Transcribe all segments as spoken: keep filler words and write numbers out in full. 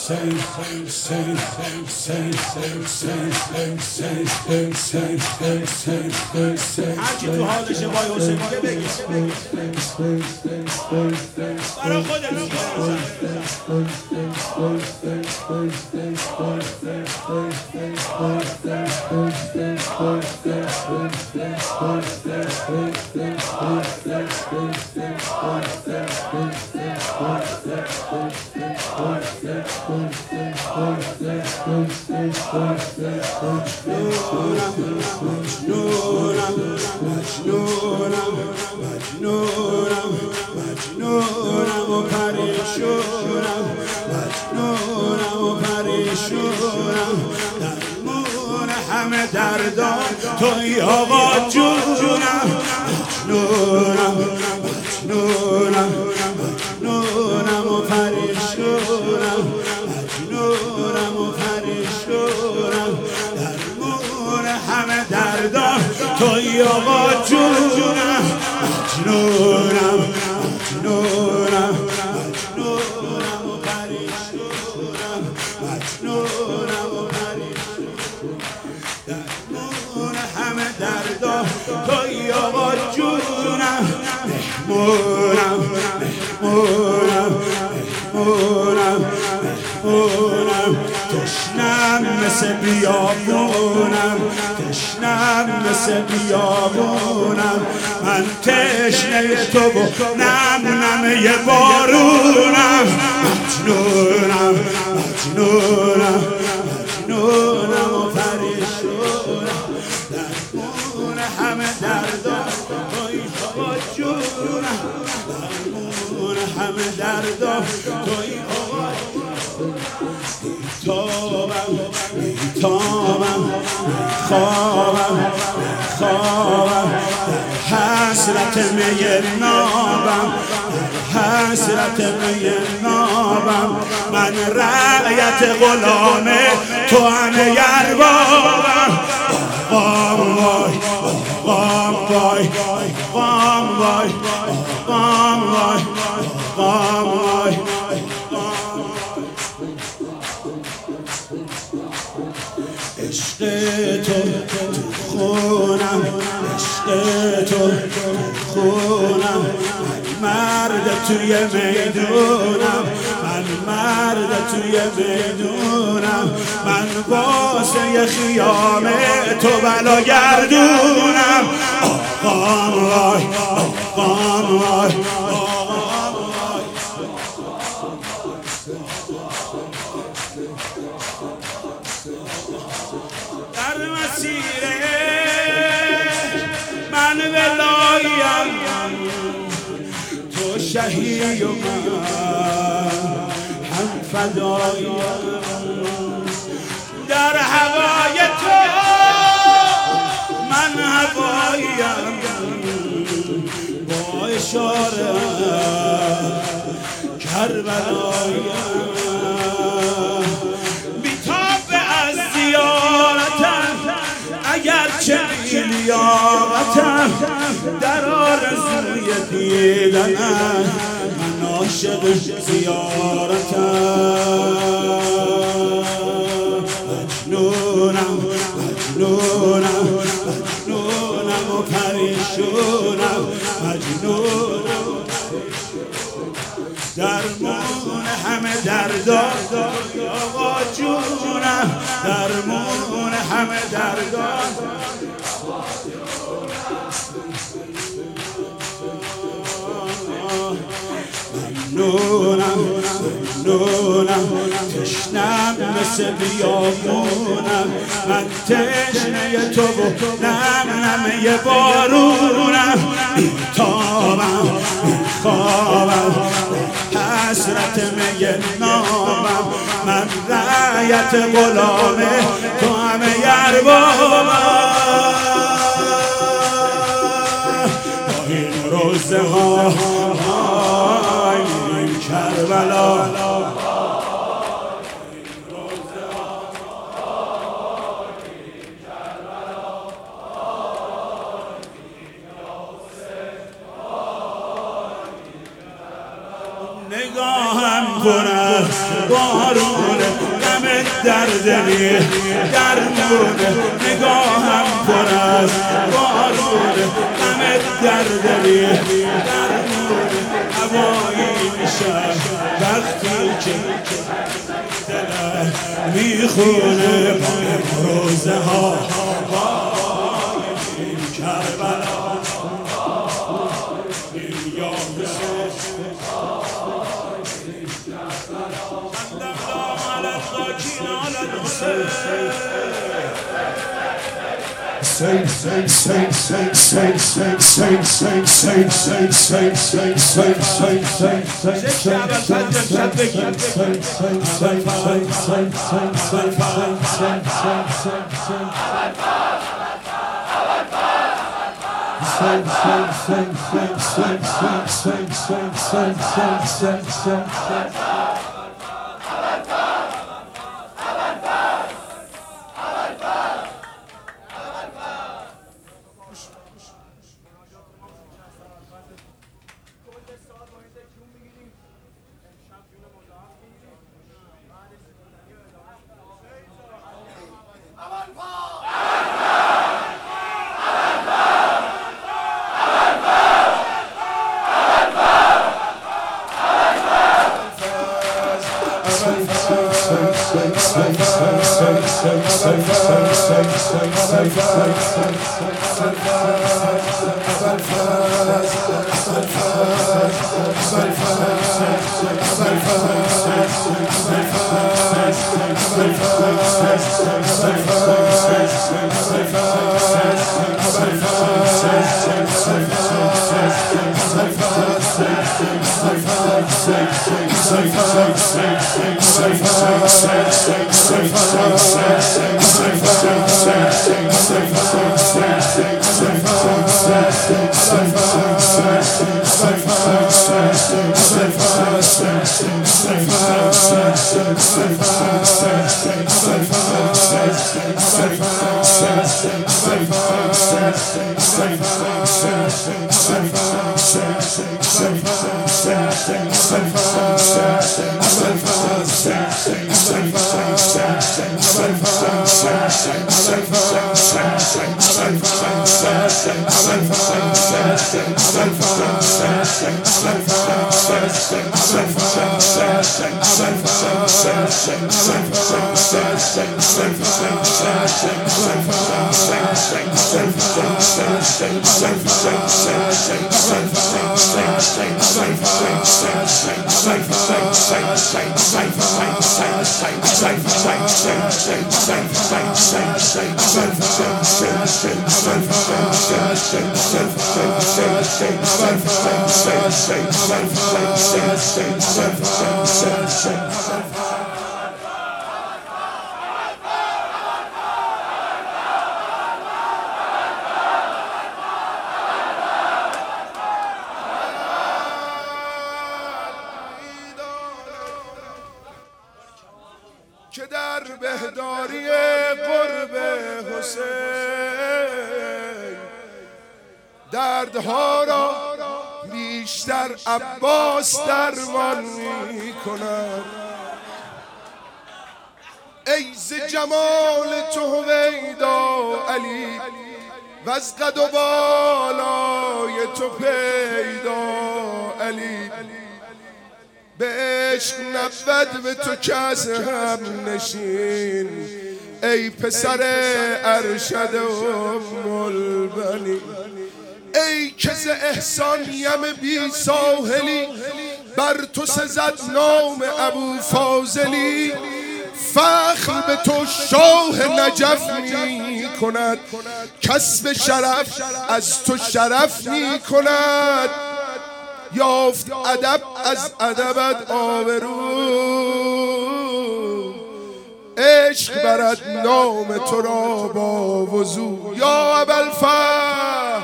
هرچی تو حالشه وای حسین میگه بگی برای خودت مجنونم مجنونم مجنونم مجنونم و پریشونم مجنونم و پریشونم درمون همه دردان توی آقا جونم مجنونم مجنونم مجنونم و پریشونم مجنونم و پریشونم درمون همه دردان توی آقا جونم مجنونم مجنونم مجنونم و پریشونم مجنونم و پریشونم درمون همه دردان توی آقا جونم مهمونم مهمونم مهمونم مهمونم تشنم مثل بیابونم تشنم مثل بیابونم من تشنه تو و نم نم یه بارونم مجنونم مجنونم مجنونم و پریشونم درمون همه دردان توی آقا جونم درمون همه دردان توی آقا تابم تابم خوابم خوابم حسرت می نابم حسرت می نابم من رعیت غلام تو همه اربابم آقام وای آقام وای آقام وای آقام وای آقام وای عشق تو تو خونم عشق تو تو خونم من مرد توی میدونم من مرد توی میدونم من واسه خیام تو بلا گردونم آقام وای آقام وای آقام وای در مسیر من ولایم تو شهید و من هم فدایم در هوای تو من هوایم با اشاره کربلایم اگرچه لیاقتم در آرزوی دیدنم من عاشق زیارتم مجنونم مجنونم مجنونم و پریشونم مجنونم درمون همه دردان آقا جونم درمون همه دردان ممنونم ممنونم تشنم مثل بیابونم من تشنه تو و نم نم یه بارونم بیتابم بیخوابم حسرت می نامم من رعیت غلام تو همه اربابم با این روزه ها این کربلا نگاهم کنم بارون غم در دلی درمون نگاهم پر از بارون غم در دلی درمون هوایی میشه وقتی که دلم میخونه روزه ها کربلا Say, say, say, say, say, say, say, say, say, say, say, say, say, که در بهداری قرب حسین دردها را بیشتر عباس درمان می کند. ای ز جمال تو هویدا علی و از قد و بالای تو پیدا علی، به عشق نبود به تو کس هم نشین ای پسر ارشد ام البنین. ای که ز احسان یم بی ساحلی بر تو سزد نام ابو فاضلی. فخر به تو شاه نجف می کند، کسب شرف از تو شرف می کند. یافت ادب از ادبت آبرو، عشق برد نام تو را با وضو یا ابوالفضل.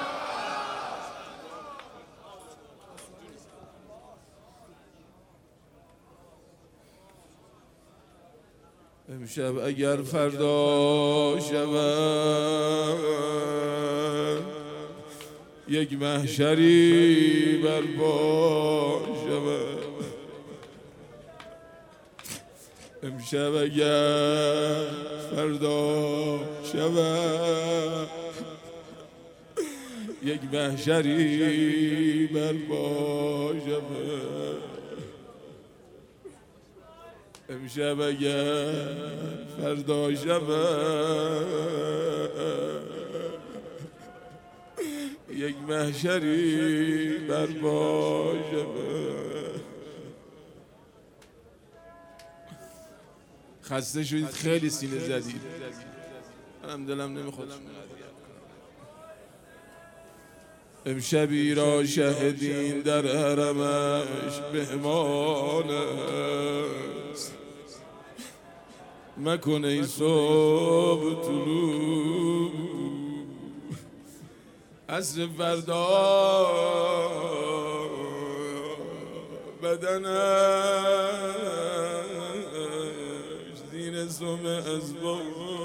امشب اگر فردا شود یک محشری برپا شود، امشب اگر فردا شود یک محشری برپا شود، امشب اگر فردا شود یک محشری برپا شود. خسته شدید، خیلی سینه زدید، منم دلم نمیخواد. امشبی را شهدین در حرمش مهمان است، مکن ای صبح طلوع عصر فردا بدنش زیر سم ازبان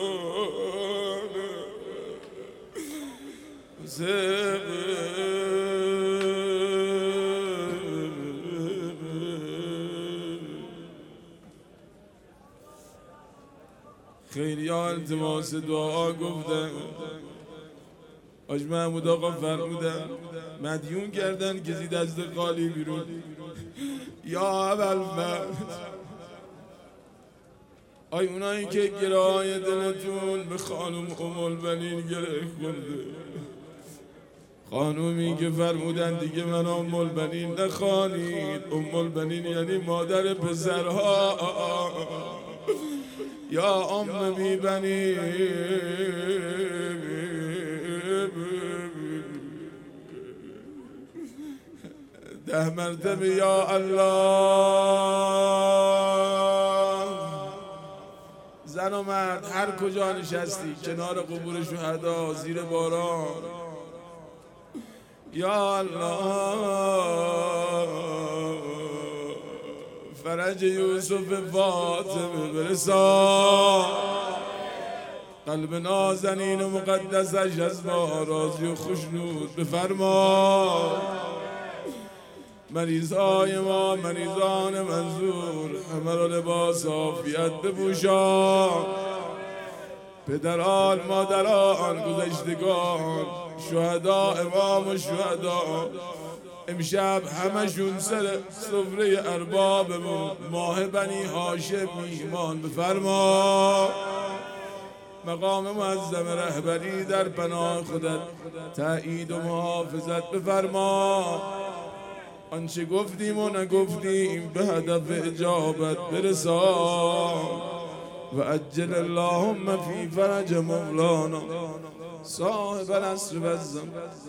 خیلی ها التماس دعا گفتن، حاج محمود آقا فرمودن مدیون کردن کسی دست خالی بیرون. یا اول آی اونایی که گرای دلتون به خانم ام البنین گره خورده، خانومی که فرمودن دیگه من ام البنین نخوانید، ام البنین یعنی مادر پسرها، یا ام بی بنی ده مرتبه یا الله. زن و مرد هر کجا نشستی، کنار قبور شهدا، زیر باران، یا الله فرج یوسف فاطمه برسان، قلب نازنین و مقدسش از ما راضی و خوشنود بفرما. مریضای ما، مریضان منظور، همه را لباس عافیت بپوشان. پدران، مادران، گذشتگان، شهدا، امام و شهدا، امشب همشون سر سفره اربابمون ماه بنی هاشم میهمان بفرما. مقام معظم رهبری در پناه خودت تأیید و محافظت بفرما. آنچه گفتیم و نگفتیم به هدف اجابت برسان. و عجل اللهم فی فرج مولانا صاحب العصر و الزمان.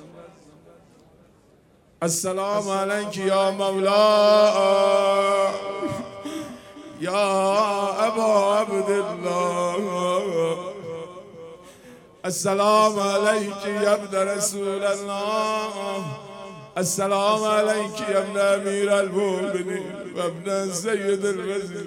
السلام علیک یا مولا یا ابا عبدالله، السلام علیک یا ابن رسول الله، السلام علیک یا ابن امیر المؤمنین و ابن سید الوزیر،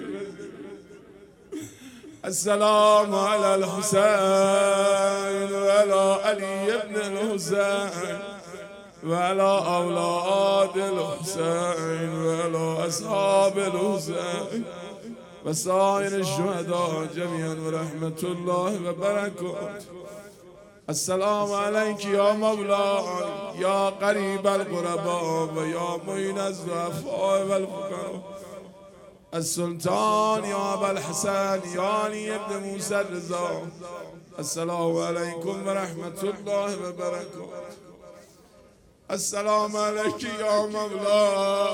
السلام علی الحسین و علی علی ابن الحسین و علی اولاد الحسین و علی اصحاب الحسین و سایر الشهداء جمیعا و رحمت الله و برکاته. السلام علیک یا مولا یا قریب القربا و یا معین الضعفاء و الفقراء، السلطان یا ابا الحسن یا علی ابن موسی الرضا. السلام علیکم و رحمت الله و برکاته. السلام علیک یا مولا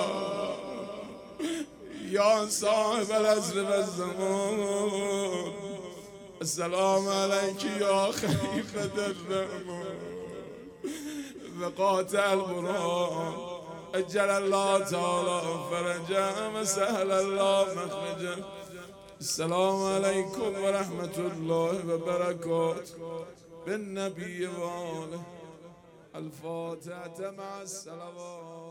یا صاحب العصر و الزمان، السلام علیک یا خلیفة الرحمن و قاطع القرآن، اجل الله تعالی فرجه و سهل الله مخرجه. السلام علیکم و رحمت الله و برکاته. بالنبی و آله. الفاتحة مع الصلوات.